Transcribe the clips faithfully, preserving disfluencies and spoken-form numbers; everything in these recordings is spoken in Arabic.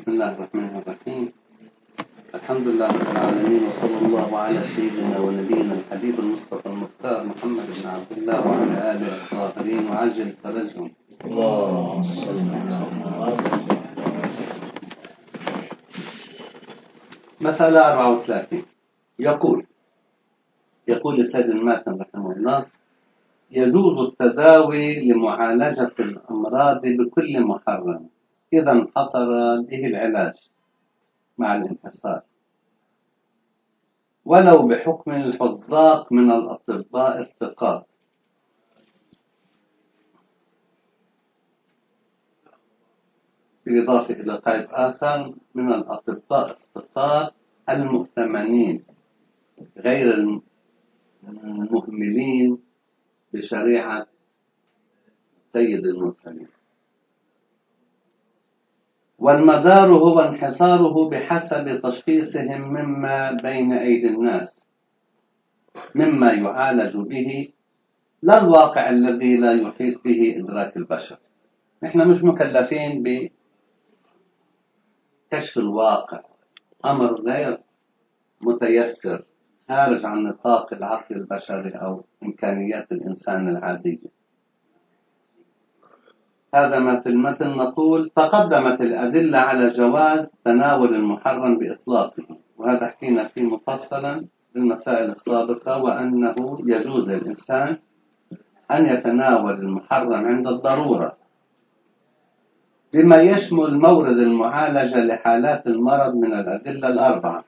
بسم الله الرحمن الرحيم. الحمد لله رب العالمين، وصلى الله على سيدنا ونبينا الحبيب المصطفى المختار محمد بن عبد الله وعلى آله الطاهرين وعجل فرجهم. اللهم صل على محمد. مسألة أربعة وثلاثين. يقول يقول السيد الماتن رحمه الله: يجوز التداوي لمعالجة الأمراض بكل محرم إذا انحصر به العلاج مع الانحصار، ولو بحكم الحذاق من الأطباء الثقات، بالإضافة إلى قيد آخر من الأطباء الثقات المؤتمنين غير المهملين بشريعة سيد المرسلين. والمدار هو انحصاره بحسب تشخيصهم مما بين أيدي الناس مما يعالج به، لا الواقع الذي لا يحيط به إدراك البشر. نحن مش مكلفين بكشف الواقع، أمر غير متيسر خارج عن نطاق العقل البشري أو إمكانيات الإنسان العادية. هذا ما في المتن نقول: تقدمت الأدلة على جواز تناول المحرم بإطلاقه، وهذا حكينا فيه مفصلا بالمسائل السابقة، وأنه يجوز للإنسان أن يتناول المحرم عند الضرورة، بما يشمل مورد المعالجة لحالات المرض من الأدلة الأربعة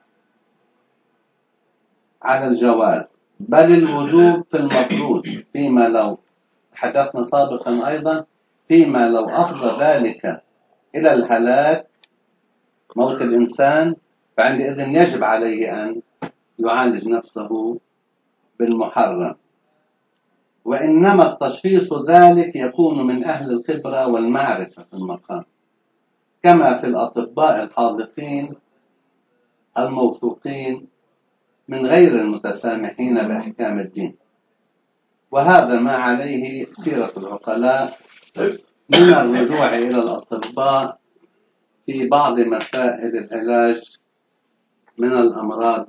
على الجواز، بل الوجوب في المفروض، فيما لو حدثنا سابقا أيضا فيما لو أفضى ذلك إلى الهلاك، موت الإنسان، فعندئذ يجب عليه أن يعالج نفسه بالمحرم. وإنما التشخيص ذلك يكون من أهل الخبرة والمعرفة في المقام، كما في الأطباء الحاذقين الموثوقين من غير المتسامحين بأحكام الدين. وهذا ما عليه سيرة العقلاء من الرجوع إلى الأطباء في بعض مسائل العلاج من الأمراض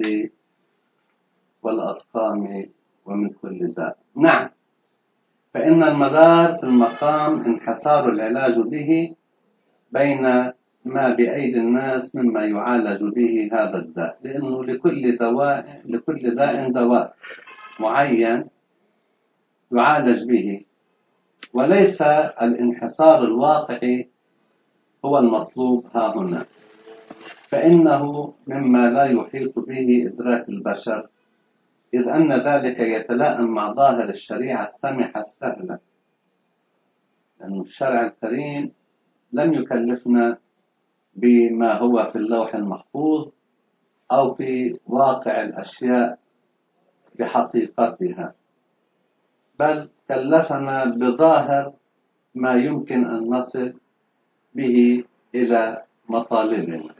والأسقام ومن كل داء. نعم، فإن المدار في المقام انحصار العلاج به بين ما بأيدي الناس مما يعالج به هذا الداء، لأنه لكل دواء لكل داء دواء معين يعالج به، وليس الانحصار الواقعي هو المطلوب ها هنا، فإنه مما لا يحيط به إدراك البشر، إذ أن ذلك يتلائم مع ظاهر الشريعة السمحة السهلة، لأن الشرع الكريم لم يكلفنا بما هو في اللوح المحفوظ أو في واقع الأشياء بحقيقتها، بل كلفنا بظاهر ما يمكن أن نصل به إلى مطالبنا.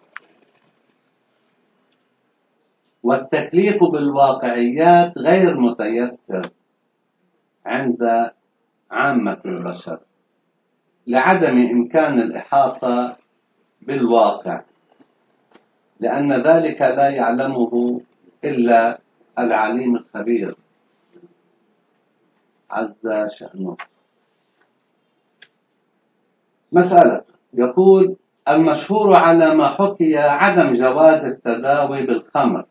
والتكليف بالواقعيات غير متيسر عند عامة البشر لعدم إمكان الإحاطة بالواقع، لأن ذلك لا يعلمه إلا العليم الخبير عز شأنه. مسألة. يقول: المشهور على ما حكي عدم جواز التداوي بالخمر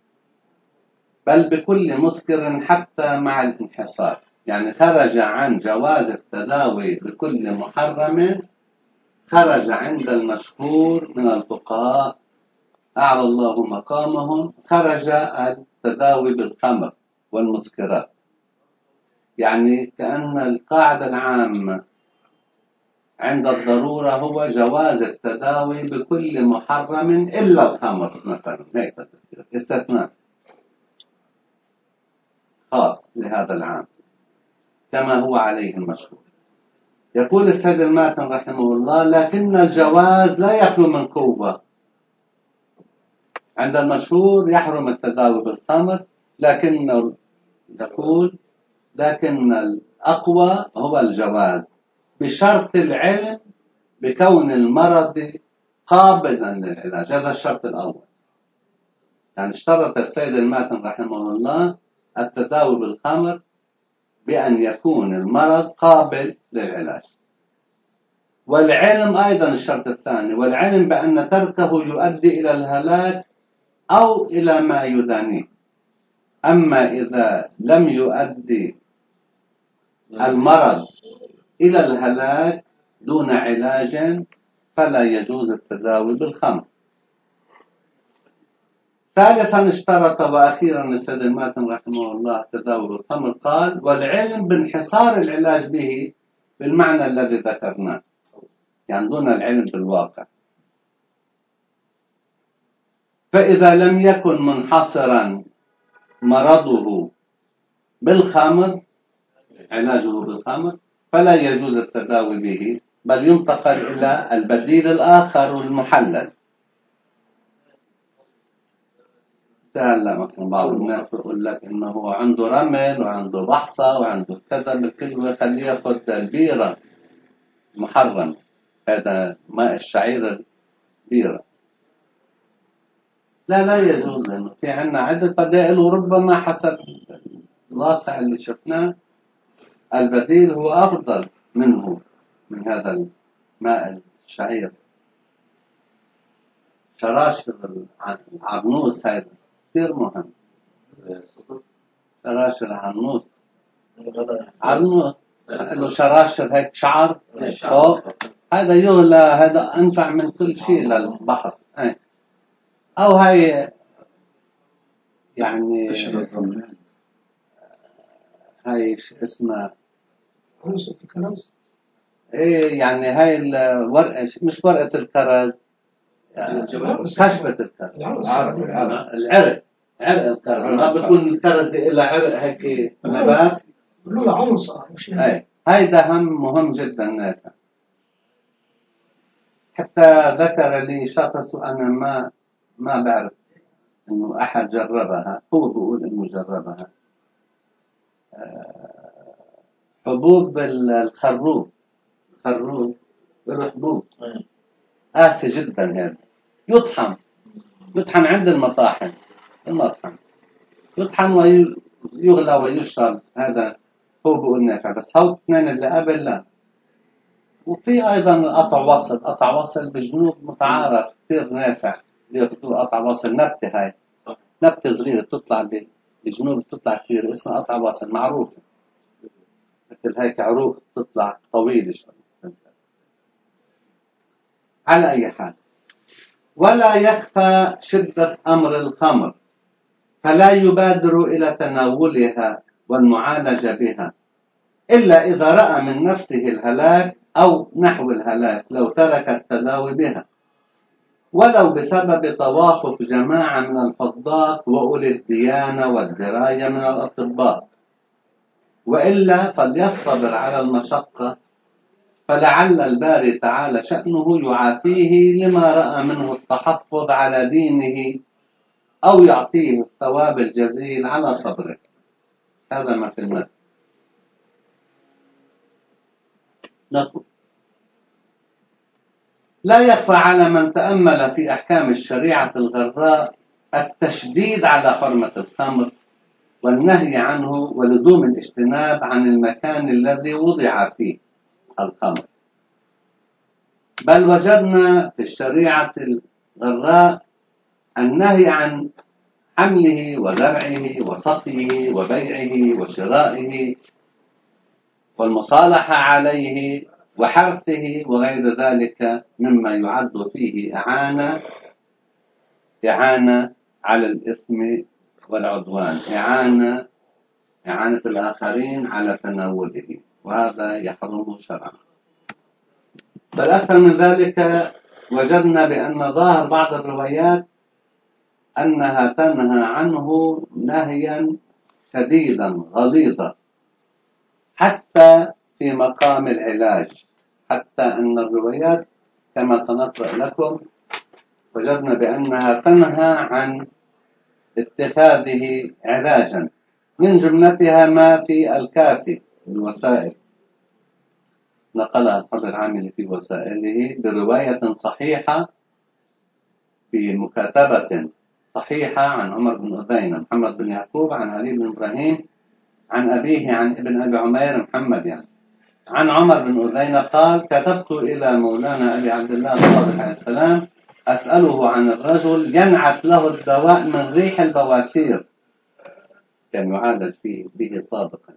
بل بكل مسكر حتى مع الانحصار، يعني خرج عن جواز التداوي بكل محرم، خرج عند المشهور من الفقهاء أعلى الله مقامهم، خرج التداوي بالخمر والمسكرات، يعني كأن القاعدة العامة عند الضرورة هو جواز التداوي بكل محرم إلا الخمر مثلا، هيك استثناء خاص لهذا العام كما هو عليه المشهور. يقول السيد الماتن رحمه الله: لكن الجواز لا يخلو من قوة. عند المشهور يحرم التداوي بالخمر، لكن يقول لكن الأقوى هو الجواز بشرط العلم بكون المرض قابلا للعلاج. هذا الشرط الأول. يعني اشترط السيد الماتن رحمه الله التداوي بالخمر بأن يكون المرض قابل للعلاج. والعلم أيضا الشرط الثاني، والعلم بأن تركه يؤدي إلى الهلاك أو إلى ما يدانيه. أما إذا لم يؤدي المرض إلى الهلاك دون علاج فلا يجوز التداوي بالخمر. ثالثا اشترط وأخيرا السيد الماتن رحمه الله التداوي بالخمر، قال: والعلم بانحصار العلاج به بالمعنى الذي ذكرناه، يعني دون العلم بالواقع. فإذا لم يكن منحصرا مرضه بالخمر، علاجه بالخمر، فلا يجوز التداوي به، بل ينتقل إلى البديل الآخر المحلل. هلا مثلا بعض الناس بيقول لك إنه عنده رمل وعنده بحصة وعنده كذا بالكل، ويخليه ياخذ البيرة محرم، هذا ماء الشعير البيرة. لا لا يجوز، لأنه في عنا عدة بدائل، وربما حسب الواقع اللي شفناه البديل هو أفضل منه، من هذا الماء الشعير. شراشر العنوس هذا كثير مهم. شراشر العنوس، عنوس له شراشر هيك شعر فوق، هذا يغلى، هذا أنفع من كل شيء للبحث. أو هاي يعني هاي اسمها عنصر الكرز. ايه يعني هاي الورقة، مش ورقة الكرز، يعني خشبة الكرز، العرق، عرق الكرز. ما بيكون الكرز إلا عرق هيك نبات، له عنصر. ايه هيدا هم مهم جدا نافع. حتى ذكر لي شخص، وأنا ما ما بعرف إنه أحد جربها، هو بيقول إنه جربها، حبوب الخروب، الخروب له حبوب قاسي جدا، هذا يطحن، يطحن عند المطاحن، المطحن يطحن ويغلى ويشرب. هذا هو بيقول نافع، بس هو اثنين اللي قبل لا. وفي أيضا قطع وصل، قطع وصل بالجنوب متعارف كثير نافع، ياخذوه قطع وصل، نبتة، هاي نبتة صغيرة بتطلع بالجنوب، بتطلع كثير، اسمها قطع وصل، معروفة، مثل هيك عروق تطلع طويلة شوي. على أي حال، ولا يخفى شدة أمر الخمر، فلا يبادر إلى تناولها والمعالجة بها إلا إذا رأى من نفسه الهلاك أو نحو الهلاك لو ترك التداوي بها، ولو بسبب توافق جماعة من الفضات وأولي الديانة والدراية من الأطباء، وإلا فليصطبر على المشقة، فلعل الباري تعالى شأنه يعافيه لما رأى منه التحفظ على دينه، أو يعطيه الثواب الجزيل على صبره. هذا ما في المثل. نقول: لا يخفى على من تأمل في أحكام الشريعة الغراء التشديد على حرمة الخمر والنهي عنه ولزوم الاجتناب عن المكان الذي وضع فيه الخمر. بل وجدنا في الشريعة الغراء النهي عن حمله وزرعه وسقيه وبيعه وشرائه والمصالحة عليه وحرثه وغير ذلك مما يعد فيه إعانة إعانة على الإثم والعدوان، إعانة إعانة الآخرين على تناوله، وهذا يحرم شرعا. بل أكثر من ذلك، وجدنا بأن ظاهر بعض الروايات أنها تنهى عنه نهيا شديدا غليظا، حتى في مقام العلاج، حتى أن الروايات كما سنقرأ لكم وجدنا بأنها تنهى عن اتخاذه علاجا، من جملتها ما في الكافي الوسائل، نقلها الحضر العامل في وسائله برواية صحيحة بمكاتبة صحيحة عن عمر بن أذينة محمد بن يعقوب عن علي بن إبراهيم عن أبيه عن ابن أبي عمير محمد يعني عن عمر بن أذينة قال: كتبت إلى مولانا أبي عبد الله الصادق عليه السلام أسأله عن الرجل ينعت له الدواء من ريح البواسير، كان يعالج فيه به سابقا،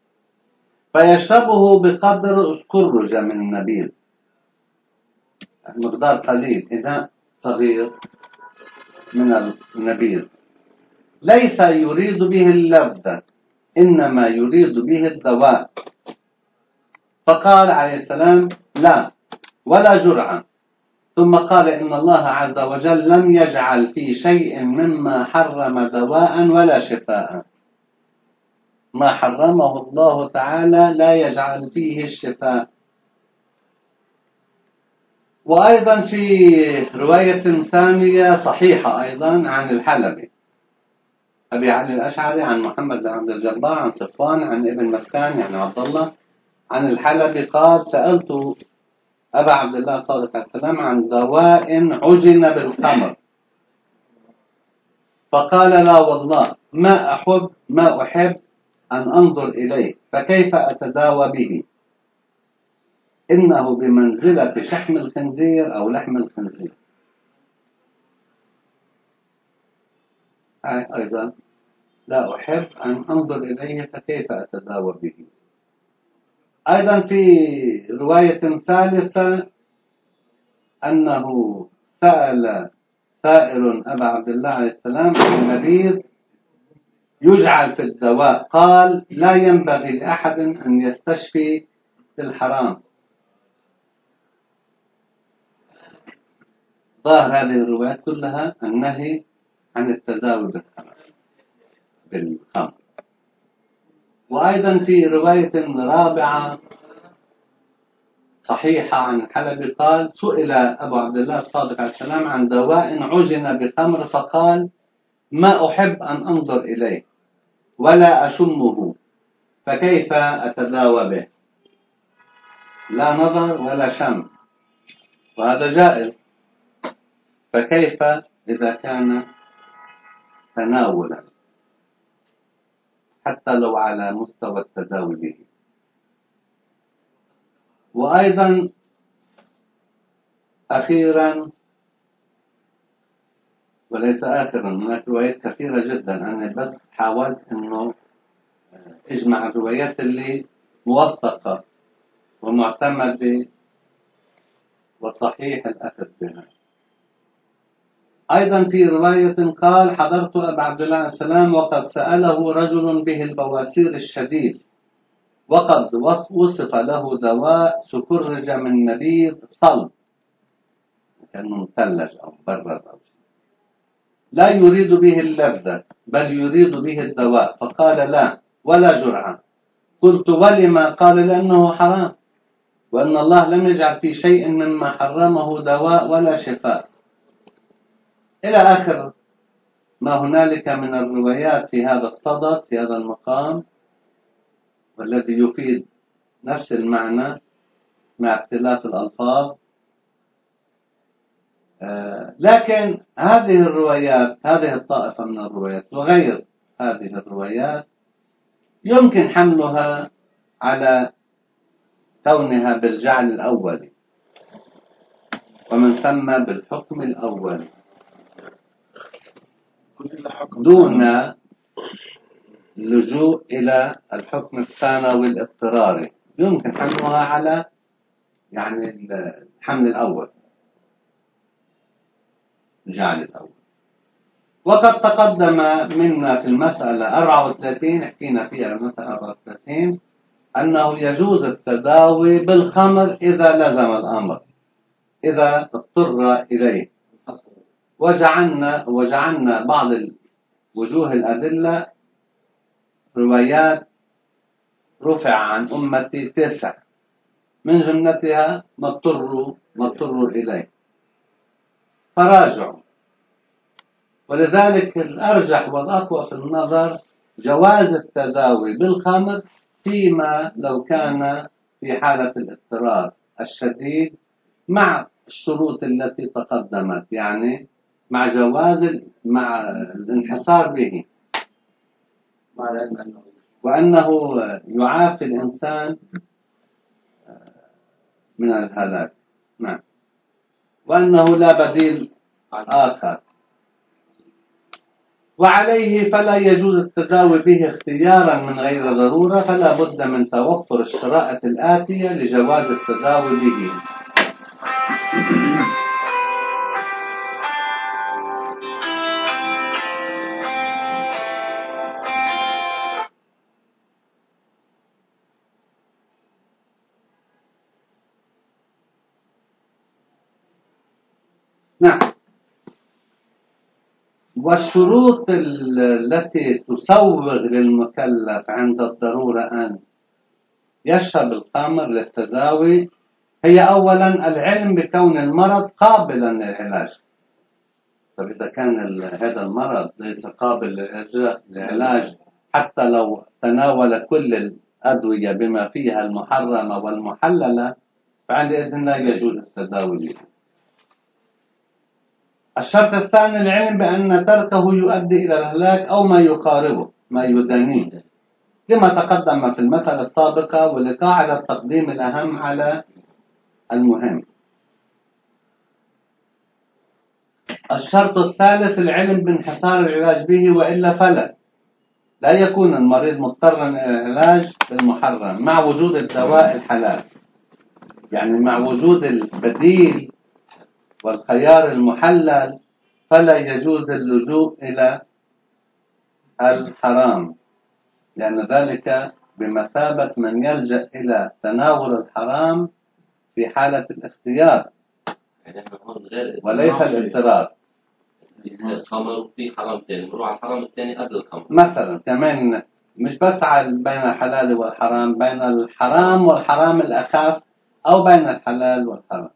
فيشربه بقدر كرج من النبيذ، مقدار قليل، إناء صغير من النبيذ، ليس يريد به اللذة إنما يريد به الدواء. فقال عليه السلام: لا ولا جرعة. ثم قال: إن الله عز وجل لم يجعل في شيء مما حرم دواء ولا شفاء. ما حرمه الله تعالى لا يجعل فيه الشفاء. وأيضا في رواية ثانية صحيحة أيضا عن الحلبي أبي علي الأشعري عن محمد بن عبد الجبار عن صفوان عن ابن مسكان يعني عبد الله عن الحلبي قال: سألت أبا عبد الله صادق عليه السلام عن دواء عجن بالخمر، فقال: لا والله ما أحب ما أحب أن أنظر إليه، فكيف أتداوى به؟ إنه بمنزلة شحم الخنزير أو لحم الخنزير. أيضا لا أحب أن أنظر إليه فكيف أتداوى به. أيضا في رواية ثالثة أنه سأل سائل أبا عبد الله عليه السلام عن النبيذ يجعل في الدواء، قال: لا ينبغي لأحد أن يستشفي في الحرام. ظاهر هذه الروايات كلها النهي عن التداوي بالخمر. وأيضا في رواية رابعة صحيحة عن الحلبي قال: سئل أبو عبد الله الصادق عليه السلام عن دواء عجن بخمر، فقال: ما أحب أن أنظر إليه ولا أشمه، فكيف أتداوى به؟ لا نظر ولا شم، وهذا جائز، فكيف إذا كان تناولا حتى لو على مستوى التداوي به؟ وأيضا أخيرا وليس آخرا، هناك روايات كثيرة جدا، أنا بس حاولت أنه اجمع الروايات اللي موثقة ومعتمدة وصحيح الأخذ بها. أيضا في رواية قال: حضرت أبا عبد الله عليه السلام وقد سأله رجل به البواسير الشديد، وقد وصف له دواء سكرج من نبيذ صلب، كأنه مثلج أو مبرد أو شيء، لا يريد به اللذة بل يريد به الدواء، فقال: لا ولا جرعة. قلت: ولما؟ قال: لأنه حرام، وأن الله لم يجعل في شيء مما حرمه دواء ولا شفاء، إلى آخر ما هنالك من الروايات في هذا الصدد في هذا المقام، والذي يفيد نفس المعنى مع اختلاف الألفاظ. آه لكن هذه الروايات، هذه الطائفة من الروايات وغير هذه الروايات يمكن حملها على كونها بالجعل الأولي، ومن ثم بالحكم الأولي، دون اللجوء إلى الحكم الثانوي الاضطراري، يمكن حملها على يعني الحمل الأول، الجعل الأول. وقد تقدم منا في المسألة أربعة وثلاثين، حكينا فيها المسألة أربعة وثلاثين، أنه يجوز التداوي بالخمر إذا لزم الأمر، إذا اضطر إليه. وجعلنا وجعلنا بعض وجوه الأدلة روايات رفع عن أمتي تسع، من جملتها ما اضطروا ما اضطروا إليه، فراجعوا. ولذلك الأرجح والأقوى في النظر جواز التداوي بالخمر فيما لو كان في حالة الاضطرار الشديد مع الشروط التي تقدمت، يعني مع جواز مع الانحصار به، مع العلم أنه وأنه يعافي الإنسان من الهلاك. نعم. وأنه لا بديل آخر، وعليه فلا يجوز التداوي به اختيارا من غير ضرورة، فلا بد من توفر الشرائط الآتية لجواز التداوي به. نعم. والشروط التي تسوغ للمكلف عند الضرورة أن يشرب الخمر للتداوي هي أولا العلم بكون المرض قابلا للعلاج. طب إذا كان هذا المرض ليس قابل للعلاج حتى لو تناول كل الأدوية بما فيها المحرمة والمحللة، فعندئذ لا يجوز التداوي به. الشرط الثاني العلم بأن تركه يؤدي إلى الهلاك أو ما يقاربه، ما يدانيه، كما تقدم في المسألة السابقة، ولقاعدة تقديم الأهم على المهم. الشرط الثالث العلم بانحصار العلاج به، وإلا فلا لا يكون المريض مضطرا إلى العلاج بالمحرم مع وجود الدواء الحلال، يعني مع وجود البديل والخيار المحلل فلا يجوز اللجوء إلى الحرام، لأن ذلك بمثابة من يلجأ إلى تناول الحرام في حالة الاختيار وليس الاضطرار. الخمر في حرام تاني، نروح على الحرام الثاني قبل الخمر مثلا، كمان مش بس بين الحلال والحرام، بين الحرام والحرام الأخف، أو بين الحلال والحرام.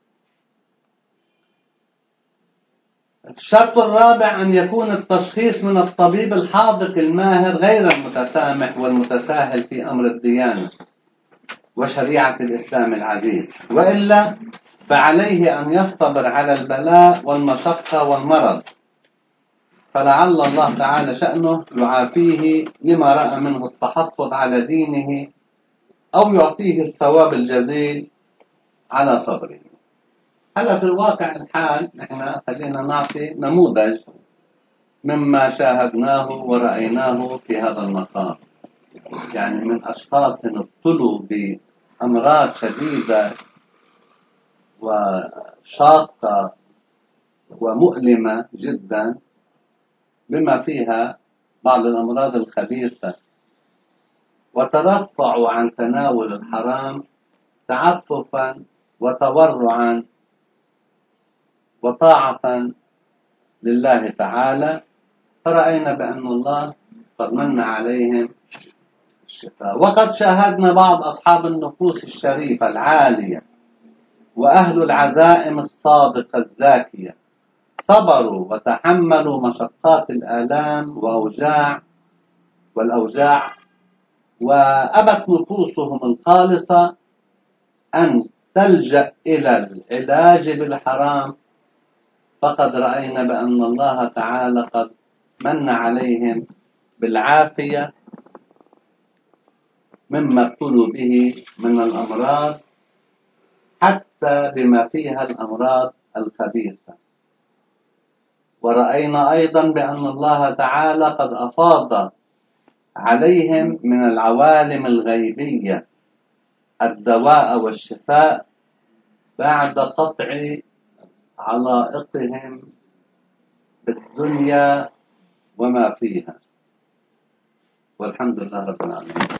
الشرط الرابع أن يكون التشخيص من الطبيب الحاذق الماهر غير المتسامح والمتساهل في أمر الديانة وشريعة الإسلام العزيز، وإلا فعليه أن يصطبر على البلاء والمشقة والمرض، فلعل الله تعالى شأنه يعافيه لما رأى منه التحفظ على دينه، أو يعطيه الثواب الجزيل على صبره. هلا في الواقع الحال نحن خلينا نعطي نموذج مما شاهدناه ورأيناه في هذا المقام، يعني من أشخاص ابتلوا بأمراض شديدة وشاقة ومؤلمة جدا، بما فيها بعض الأمراض الخبيثة، وترفعوا عن تناول الحرام تعففا وتورعا وطاعة لله تعالى، فرأينا بأن الله قد من عليهم الشفاء. وقد شاهدنا بعض أصحاب النفوس الشريفة العالية وأهل العزائم الصادقة الزاكية صبروا وتحملوا مشقات الآلام وأوجاع والأوجاع، وأبت نفوسهم الخالصة أن تلجأ إلى العلاج بالحرام، فقد رأينا بأن الله تعالى قد من عليهم بالعافية مما ابتلوا به من الأمراض، حتى بما فيها الأمراض الخبيثة. ورأينا أيضا بأن الله تعالى قد أفاض عليهم من العوالم الغيبية الدواء والشفاء بعد قطع علائقهم بالدنيا وما فيها، والحمد لله رب العالمين.